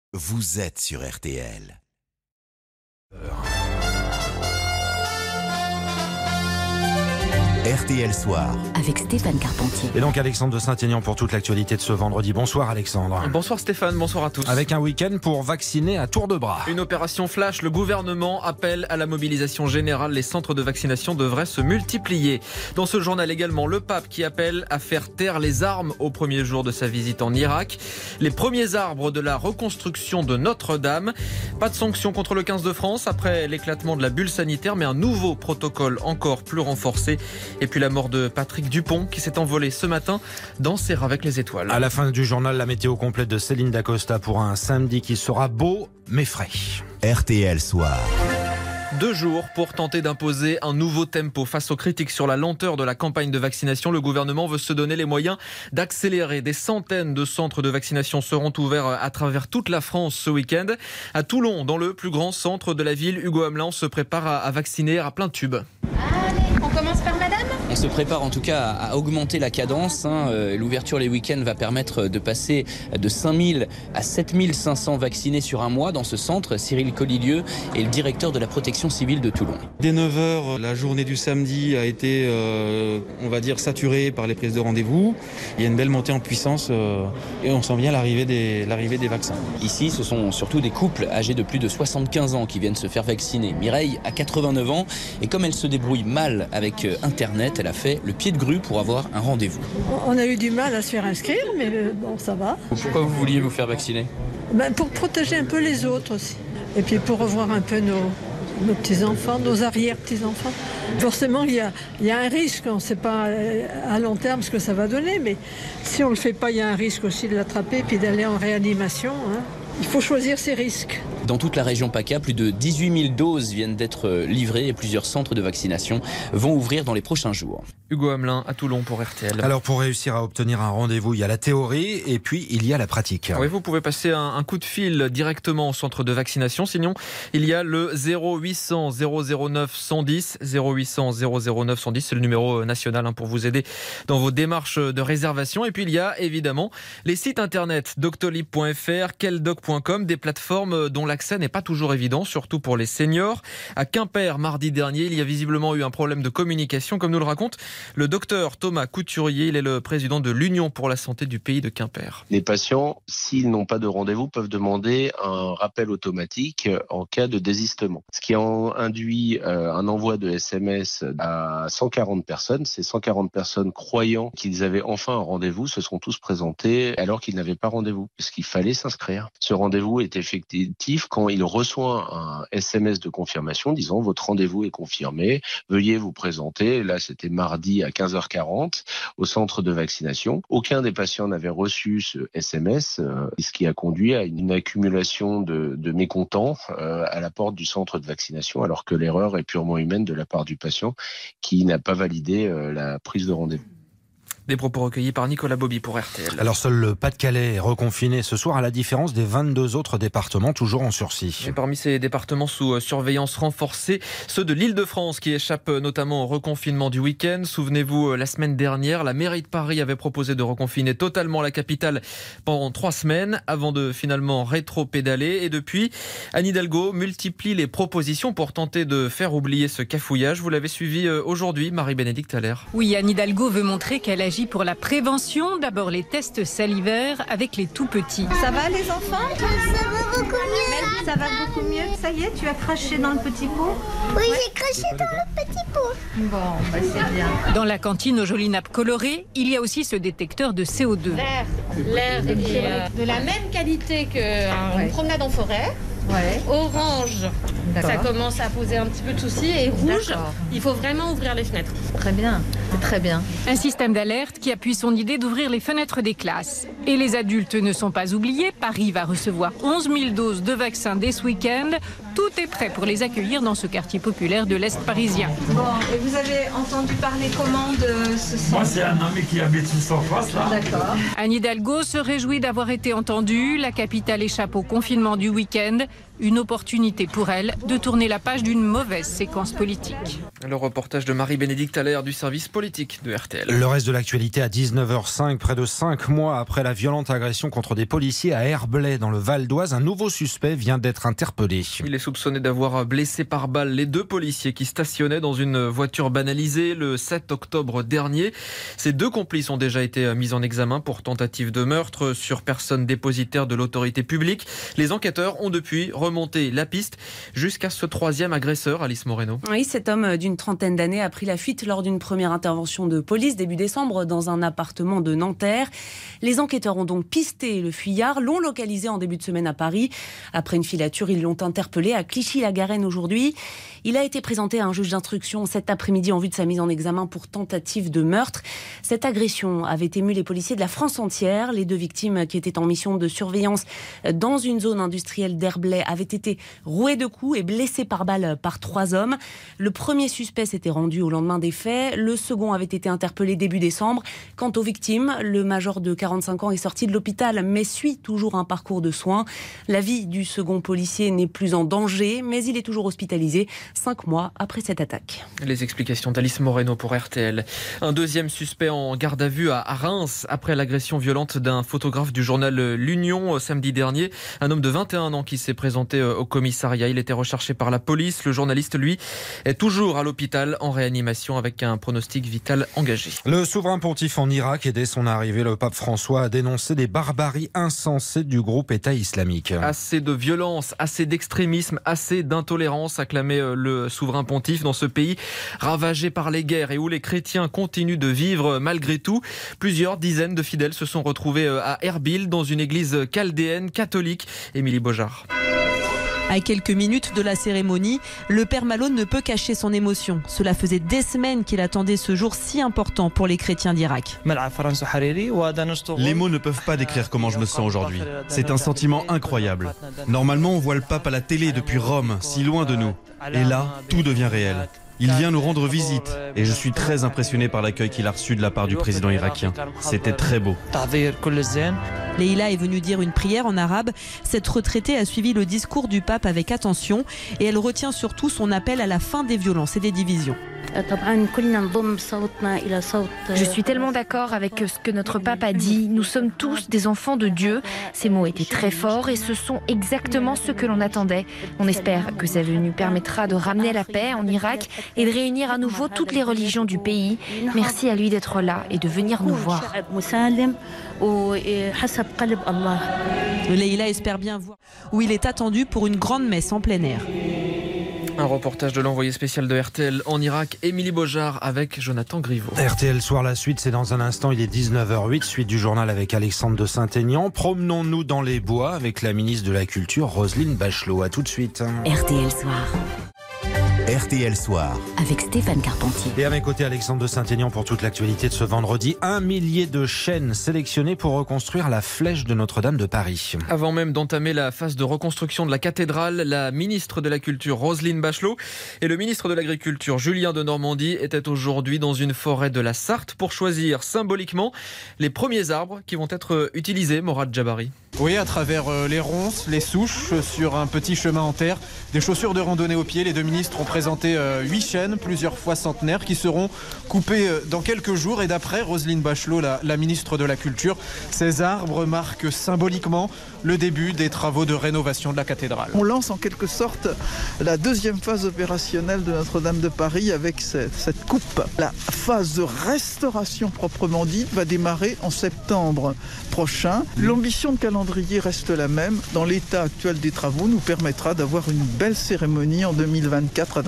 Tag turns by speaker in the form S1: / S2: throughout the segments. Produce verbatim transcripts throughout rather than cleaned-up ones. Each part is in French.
S1: Vous êtes sur R T L. R T L Soir
S2: avec Stéphane Carpentier.
S3: Et donc Alexandre de Saint-Aignan pour toute l'actualité de ce vendredi. Bonsoir Alexandre.
S4: Bonsoir Stéphane, bonsoir à tous.
S3: Avec un week-end pour vacciner à tour de bras.
S4: Une opération flash, le gouvernement appelle à la mobilisation générale. Les centres de vaccination devraient se multiplier. Dans ce journal également, le pape qui appelle à faire taire les armes au premier jour de sa visite en Irak. Les premiers arbres de la reconstruction de Notre-Dame. Pas de sanctions contre le quinze de France après l'éclatement de la bulle sanitaire, mais un nouveau protocole encore plus renforcé. Et puis la mort de Patrick Dupont qui s'est envolé ce matin dans Serre avec les étoiles.
S3: À la fin du journal, la météo complète de Céline Dacosta pour un samedi qui sera beau mais frais.
S1: R T L Soir.
S4: Deux jours pour tenter d'imposer un nouveau tempo. Face aux critiques sur la lenteur de la campagne de vaccination, le gouvernement veut se donner les moyens d'accélérer. Des centaines de centres de vaccination seront ouverts à travers toute la France ce week-end. À Toulon, dans le plus grand centre de la ville, Hugo Hamelin, on se prépare à, à vacciner à plein tube.
S5: Allez, on commence par madame ?
S6: On se prépare en tout cas à augmenter la cadence. Hein. L'ouverture les week-ends va permettre de passer de cinq mille à sept mille cinq cents vaccinés sur un mois dans ce centre. Cyril Collilieu est le directeur de la protection civile de Toulon.
S7: Dès neuf heures, la journée du samedi a été, euh, on va dire, saturée par les prises de rendez-vous. Il y a une belle montée en puissance euh, et on sent bien l'arrivée des, l'arrivée des vaccins.
S6: Ici, ce sont surtout des couples âgés de plus de soixante-quinze ans qui viennent se faire vacciner. Mireille a quatre-vingt-neuf ans et comme elle se débrouille mal avec Internet, elle a fait le pied de grue pour avoir un rendez-vous.
S8: On a eu du mal à se faire inscrire, mais bon, ça va.
S6: Pourquoi vous vouliez vous faire vacciner ?
S8: Ben, pour protéger un peu les autres aussi. Et puis pour revoir un peu nos, nos petits-enfants, nos arrière-petits-enfants. Forcément, il y a, il y a un risque. On ne sait pas à long terme ce que ça va donner, mais si on ne le fait pas, il y a un risque aussi de l'attraper et puis d'aller en réanimation. Hein. Il faut choisir ses risques.
S6: Dans toute la région PACA, plus de dix-huit mille doses viennent d'être livrées et plusieurs centres de vaccination vont ouvrir dans les prochains jours.
S4: Hugo Hamelin à Toulon pour R T L.
S3: Alors pour réussir à obtenir un rendez-vous, il y a la théorie et puis il y a la pratique.
S4: Oui, vous pouvez passer un, un coup de fil directement au centre de vaccination. Sinon, il y a le zéro huit cents zéro zéro neuf cent dix. zéro huit cents zéro zéro neuf cent dix, c'est le numéro national hein, pour vous aider dans vos démarches de réservation. Et puis il y a évidemment les sites internet doctolib point f r, queldoc point com, des plateformes dont l'accès n'est pas toujours évident, surtout pour les seniors. À Quimper, mardi dernier, il y a visiblement eu un problème de communication, comme nous le raconte le docteur Thomas Couturier. Il est le président de l'Union pour la santé du pays de Quimper.
S9: Les patients, s'ils n'ont pas de rendez-vous, peuvent demander un rappel automatique en cas de désistement. Ce qui en induit euh, un envoi de S M S à cent quarante personnes. Ces cent quarante personnes croyant qu'ils avaient enfin un rendez-vous se sont tous présentés alors qu'ils n'avaient pas rendez-vous, puisqu'il fallait s'inscrire. Ce rendez-vous est effectif quand il reçoit un S M S de confirmation disant votre rendez-vous est confirmé, veuillez vous présenter. Là, c'était mardi à quinze heures quarante au centre de vaccination. Aucun des patients n'avait reçu ce S M S, euh, ce qui a conduit à une accumulation de, de mécontents euh, à la porte du centre de vaccination, alors que l'erreur est purement humaine de la part du patient qui n'a pas validé euh, la prise de rendez-vous.
S4: Des propos recueillis par Nicolas Bobby pour R T L.
S3: Alors seul le Pas-de-Calais est reconfiné ce soir à la différence des vingt-deux autres départements toujours en sursis.
S4: Et parmi ces départements sous surveillance renforcée, ceux de l'Île-de-France qui échappent notamment au reconfinement du week-end. Souvenez-vous, la semaine dernière, la mairie de Paris avait proposé de reconfiner totalement la capitale pendant trois semaines avant de finalement rétro-pédaler. Et depuis, Anne Hidalgo multiplie les propositions pour tenter de faire oublier ce cafouillage. Vous l'avez suivi aujourd'hui, Marie-Bénédicte Allaire.
S10: Oui, Anne Hidalgo veut montrer qu'elle agit pour la prévention. D'abord les tests salivaires avec les tout-petits.
S5: Ça va les enfants ?
S11: Ça va beaucoup mieux.
S5: Ça va beaucoup mieux. Ça y est, tu as craché dans le petit pot ?
S11: Oui, ouais. J'ai craché dans le petit pot.
S5: Bon, bah c'est bien.
S10: Dans la cantine aux jolies nappes colorées, il y a aussi ce détecteur de C O deux.
S12: L'air, l'air est euh, de la même qualité qu'une ouais. promenade en forêt.
S5: Ouais.
S12: Orange,
S5: D'accord.
S12: ça commence à poser un petit peu de soucis. Et rouge, D'accord. il faut vraiment ouvrir les fenêtres.
S5: Très bien, c'est très bien.
S10: Un système d'alerte qui appuie son idée d'ouvrir les fenêtres des classes. Et les adultes ne sont pas oubliés. Paris va recevoir onze mille doses de vaccins dès ce week-end. Tout est prêt pour les accueillir dans ce quartier populaire de l'Est parisien.
S5: Bon, et vous avez entendu parler comment de ce centre?
S2: Moi, c'est un ami qui habite sur en face, là.
S5: D'accord.
S10: Anne Hidalgo se réjouit d'avoir été entendue. La capitale échappe au confinement du week-end. Une opportunité pour elle de tourner la page d'une mauvaise séquence politique.
S4: Le reportage de Marie-Bénédicte Allaire du service politique de R T L.
S3: Le reste de l'actualité à dix-neuf heures cinq, près de cinq mois après la violente agression contre des policiers à Herblay dans le Val d'Oise, un nouveau suspect vient d'être interpellé.
S4: Il est soupçonné d'avoir blessé par balle les deux policiers qui stationnaient dans une voiture banalisée le sept octobre dernier. Ces deux complices ont déjà été mis en examen pour tentative de meurtre sur personne dépositaire de l'autorité publique. Les enquêteurs ont depuis remonté la piste jusqu'à ce troisième agresseur, Alice Moreno.
S13: Oui, cet homme d'une trentaine d'années a pris la fuite lors d'une première intervention de police début décembre dans un appartement de Nanterre. Les enquêteurs ont donc pisté le fuyard, l'ont localisé en début de semaine à Paris. Après une filature, ils l'ont interpellé à Clichy-la-Garenne aujourd'hui. Il a été présenté à un juge d'instruction cet après-midi en vue de sa mise en examen pour tentative de meurtre. Cette agression avait ému les policiers de la France entière. Les deux victimes qui étaient en mission de surveillance dans une zone industrielle d'Herblay avaient été roués de coups et blessés par balle par trois hommes. Le premier suspect s'était rendu au lendemain des faits. Le second avait été interpellé début décembre. Quant aux victimes, le major de quarante-cinq ans est sorti de l'hôpital mais suit toujours un parcours de soins. La vie du second policier n'est plus en danger, mais il est toujours hospitalisé cinq mois après cette attaque.
S4: Les explications d'Alice Moreno pour R T L. Un deuxième suspect en garde à vue à Reims après l'agression violente d'un photographe du journal L'Union samedi dernier. Un homme de vingt et un ans qui s'est présenté au commissariat. Il était recherché par la police. Le journaliste, lui, est toujours à l'hôpital en réanimation avec un pronostic vital engagé.
S3: Le souverain pontife en Irak et dès son arrivée, le pape François a dénoncé des barbaries insensées du groupe État islamique.
S4: Assez de violence, assez d'extrémisme, assez d'intolérance, acclamait le souverain pontife dans ce pays ravagé par les guerres et où les chrétiens continuent de vivre malgré tout. Plusieurs dizaines de fidèles se sont retrouvés à Erbil dans une église chaldéenne catholique. Émilie Beaujard.
S14: À quelques minutes de la cérémonie, le père Malone ne peut cacher son émotion. Cela faisait des semaines qu'il attendait ce jour si important pour les chrétiens d'Irak.
S15: Les mots ne peuvent pas décrire comment je me sens aujourd'hui. C'est un sentiment incroyable. Normalement, on voit le pape à la télé depuis Rome, si loin de nous. Et là, tout devient réel. Il vient nous rendre visite et je suis très impressionné par l'accueil qu'il a reçu de la part du président irakien. C'était très beau.
S14: Leïla est venue dire une prière en arabe. Cette retraitée a suivi le discours du pape avec attention et elle retient surtout son appel à la fin des violences et des divisions.
S16: Je suis tellement d'accord avec ce que notre pape a dit. Nous sommes tous des enfants de Dieu. Ces mots étaient très forts et ce sont exactement ce que l'on attendait. On espère que sa venue permettra de ramener la paix en Irak et de réunir à nouveau toutes les religions du pays. Merci à lui d'être là et de venir nous voir.
S14: Leïla espère bien voir où il est attendu pour une grande messe en plein air.
S4: Un reportage de l'envoyé spécial de R T L en Irak, Émilie Beaujard, avec Jonathan Griveau.
S3: R T L Soir, la suite, c'est dans un instant, il est dix-neuf heures huit, suite du journal avec Alexandre de Saint-Aignan. Promenons-nous dans les bois avec la ministre de la Culture, Roselyne Bachelot. À tout de suite.
S17: R T L Soir.
S1: R T L Soir.
S17: Avec Stéphane Carpentier.
S3: Et à mes côtés, Alexandre de Saint-Aignan pour toute l'actualité de ce vendredi. Un millier de chênes sélectionnés pour reconstruire la flèche de Notre-Dame de Paris.
S4: Avant même d'entamer la phase de reconstruction de la cathédrale, la ministre de la Culture, Roselyne Bachelot, et le ministre de l'Agriculture, Julien Denormandie, étaient aujourd'hui dans une forêt de la Sarthe pour choisir symboliquement les premiers arbres qui vont être utilisés, Morad Jabari.
S18: Oui, à travers les ronces, les souches, sur un petit chemin en terre, des chaussures de randonnée aux pieds. Les deux ministres ont présenté huit chênes, plusieurs fois centenaires, qui seront coupés dans quelques jours. Et d'après Roselyne Bachelot, la, la ministre de la Culture, ces arbres marquent symboliquement le début des travaux de rénovation de la cathédrale.
S19: On lance en quelque sorte la deuxième phase opérationnelle de Notre-Dame de Paris avec cette, cette coupe. La phase de restauration proprement dite va démarrer en septembre prochain. L'ambition de calendrier reste la même. Dans l'état actuel des travaux, nous permettra d'avoir une belle cérémonie en deux mille vingt-quatre à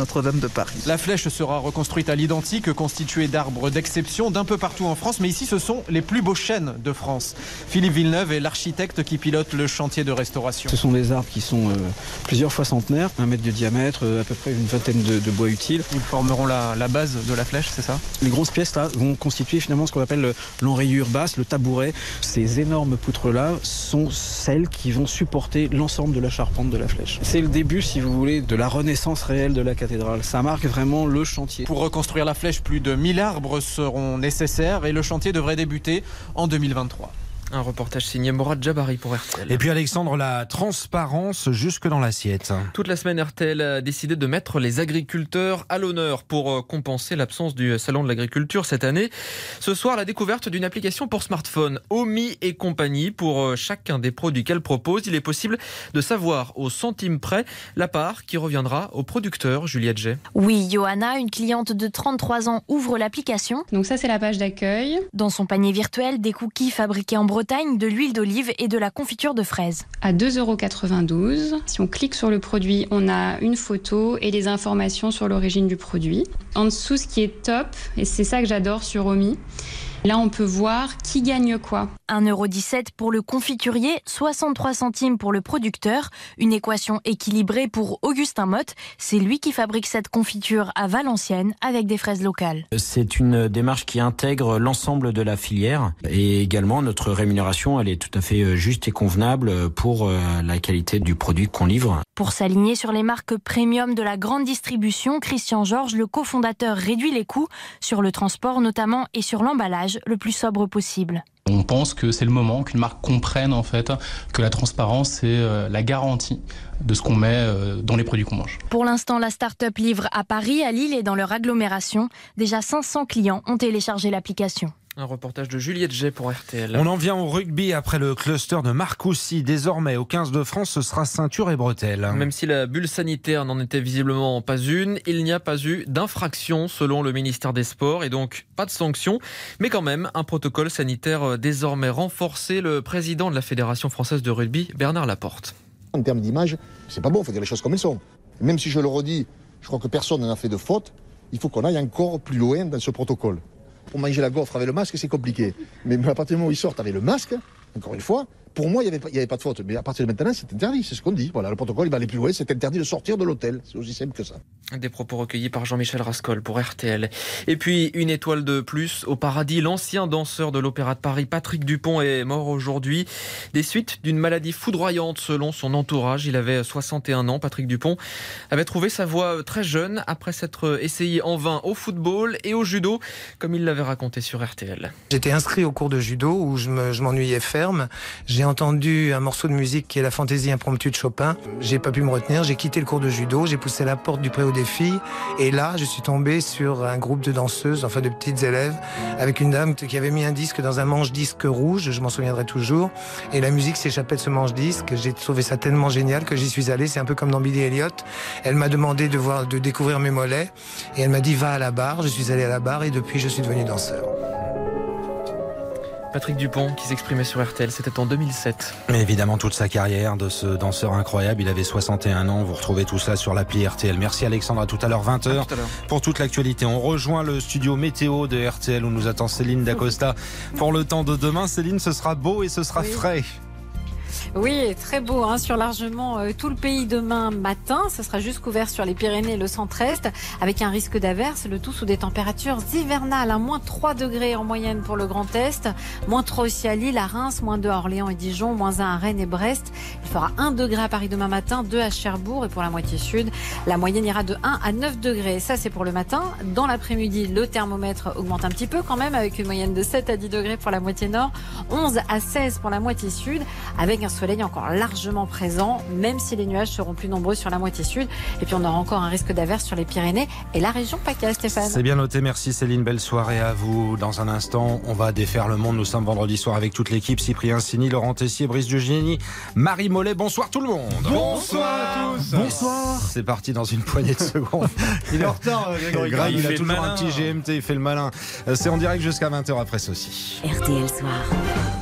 S19: Notre-Dame de Paris.
S18: La flèche sera reconstruite à l'identique, constituée d'arbres d'exception d'un peu partout en France, mais ici ce sont les plus beaux chênes de France. Philippe Villeneuve est l'architecte qui pilote le chantier de restauration.
S20: Ce sont des arbres qui sont euh, plusieurs fois centenaires, un mètre de diamètre, euh, à peu près une vingtaine de, de bois utiles.
S18: Ils formeront la, la base de la flèche, c'est ça?
S20: Les grosses pièces là vont constituer finalement ce qu'on appelle l'enrayure basse, le tabouret. Ces énormes poutres là sont celles qui vont supporter l'ensemble de la charpente de la flèche. C'est le début, si vous voulez, de la renaissance réelle de la cathédrale. Ça marque vraiment le chantier.
S18: Pour reconstruire la flèche, plus de mille arbres seront nécessaires et le chantier devrait débuter en deux mille vingt-trois.
S4: Un reportage signé Morad Jabari pour R T L.
S3: Et puis Alexandre, la transparence jusque dans l'assiette.
S4: Toute la semaine, R T L a décidé de mettre les agriculteurs à l'honneur pour compenser l'absence du salon de l'agriculture cette année. Ce soir, la découverte d'une application pour smartphone, Omi et compagnie. Pour chacun des produits qu'elle propose, il est possible de savoir au centime près la part qui reviendra au producteur. Juliette Jay.
S16: Oui, Johanna, une cliente de trente-trois ans, ouvre l'application.
S21: Donc ça, c'est la page d'accueil.
S16: Dans son panier virtuel, des cookies fabriqués en Bretagne, de l'huile d'olive et de la confiture de fraises.
S21: À deux euros quatre-vingt-douze. Si on clique sur le produit, on a une photo et des informations sur l'origine du produit. En dessous, ce qui est top, et c'est ça que j'adore sur Omi, là, on peut voir qui gagne quoi.
S16: un euro dix-sept pour le confiturier, soixante-trois centimes pour le producteur. Une équation équilibrée pour Augustin Motte. C'est lui qui fabrique cette confiture à Valenciennes avec des fraises locales.
S22: C'est une démarche qui intègre l'ensemble de la filière. Et également, notre rémunération, elle est tout à fait juste et convenable pour la qualité du produit qu'on livre.
S16: Pour s'aligner sur les marques premium de la grande distribution, Christian Georges, le cofondateur, réduit les coûts sur le transport notamment et sur l'emballage le plus sobre possible.
S23: On pense que c'est le moment qu'une marque comprenne en fait que la transparence c'est la garantie de ce qu'on met dans les produits qu'on mange.
S16: Pour l'instant, la start-up livre à Paris, à Lille et dans leur agglomération. Déjà cinq cents clients ont téléchargé l'application.
S4: Un reportage de Juliette Jay pour R T L.
S3: On en vient au rugby après le cluster de Marcoussis. Désormais, au quinze de France, ce sera ceinture et bretelles.
S4: Même si la bulle sanitaire n'en était visiblement pas une, il n'y a pas eu d'infraction selon le ministère des Sports et donc pas de sanction. Mais quand même, un protocole sanitaire désormais renforcé. Le président de la Fédération française de rugby, Bernard Laporte.
S24: En termes d'image, c'est pas bon, il faut dire les choses comme elles sont. Même si je le redis, je crois que personne n'a fait de faute, il faut qu'on aille encore plus loin dans ce protocole. Pour manger la gaufre avec le masque, c'est compliqué. Mais à partir du moment où ils sortent avec le masque, encore une fois, pour moi, il n'y avait, avait pas de faute. Mais à partir de maintenant, c'est interdit, c'est ce qu'on dit. Voilà, le protocole, il va aller plus loin, c'est interdit de sortir de l'hôtel. C'est aussi simple que ça.
S4: Des propos recueillis par Jean-Michel Rascol pour R T L. Et puis, une étoile de plus au paradis. L'ancien danseur de l'Opéra de Paris, Patrick Dupont, est mort aujourd'hui. Des suites d'une maladie foudroyante selon son entourage. Il avait soixante et un ans. Patrick Dupont avait trouvé sa voie très jeune après s'être essayé en vain au football et au judo, comme il l'avait raconté sur R T L.
S25: J'étais inscrit au cours de judo où je, me, je m'ennuyais ferme. J'ai entendu un morceau de musique qui est la fantaisie impromptue de Chopin. J'ai pas pu me retenir. J'ai quitté le cours de judo. J'ai poussé la porte du préau des filles. Et là, je suis tombé sur un groupe de danseuses, enfin de petites élèves, avec une dame qui avait mis un disque dans un manche-disque rouge. Je m'en souviendrai toujours. Et la musique s'échappait de ce manche-disque. J'ai trouvé ça tellement génial que j'y suis allé. C'est un peu comme dans Billy Elliot. Elle m'a demandé de voir, de découvrir mes mollets. Et elle m'a dit, va à la barre. Je suis allé à la barre et depuis, je suis devenu danseur.
S4: Patrick Dupont qui s'exprimait sur R T L, c'était en deux mille sept.
S3: Mais évidemment, toute sa carrière de ce danseur incroyable, il avait soixante et un ans. Vous retrouvez tout ça sur l'appli R T L. Merci Alexandre, à tout à l'heure, vingt heures, pour toute l'actualité. On rejoint le studio météo de R T L où nous attend Céline Dacosta pour le temps de demain. Céline, ce sera beau et ce sera oui. frais.
S26: Oui, très beau hein, sur largement euh, tout le pays demain matin. Ce sera juste couvert sur les Pyrénées et le centre-est avec un risque d'averse. Le tout sous des températures hivernales. Hein, moins trois degrés en moyenne pour le Grand Est. Moins trois aussi à Lille, à Reims. Moins deux à Orléans et Dijon. Moins un à Rennes et Brest. Il fera un degré à Paris demain matin. deux à Cherbourg. Et pour la moitié sud, la moyenne ira de un à neuf degrés. Ça, c'est pour le matin. Dans l'après-midi, le thermomètre augmente un petit peu quand même avec une moyenne de sept à dix degrés pour la moitié nord. onze à seize pour la moitié sud. Avec un soleil encore largement présent, même si les nuages seront plus nombreux sur la moitié sud. Et puis on aura encore un risque d'averse sur les Pyrénées et la région PACA, Stéphane.
S3: C'est bien noté, merci Céline, belle soirée à vous. Dans un instant, on va défaire le monde. Nous sommes vendredi soir avec toute l'équipe, Cyprien Sini, Laurent Tessier, Brice du Génie, Marie Mollet. Bonsoir tout le monde.
S27: Bonsoir à tous.
S3: Bonsoir. C'est parti dans une poignée de secondes.
S27: Il est en retard, Grégory.
S3: Greg, il, il a toujours un petit G M T, il fait le malin. C'est en direct jusqu'à vingt heures après ceci.
S17: R T L Soir.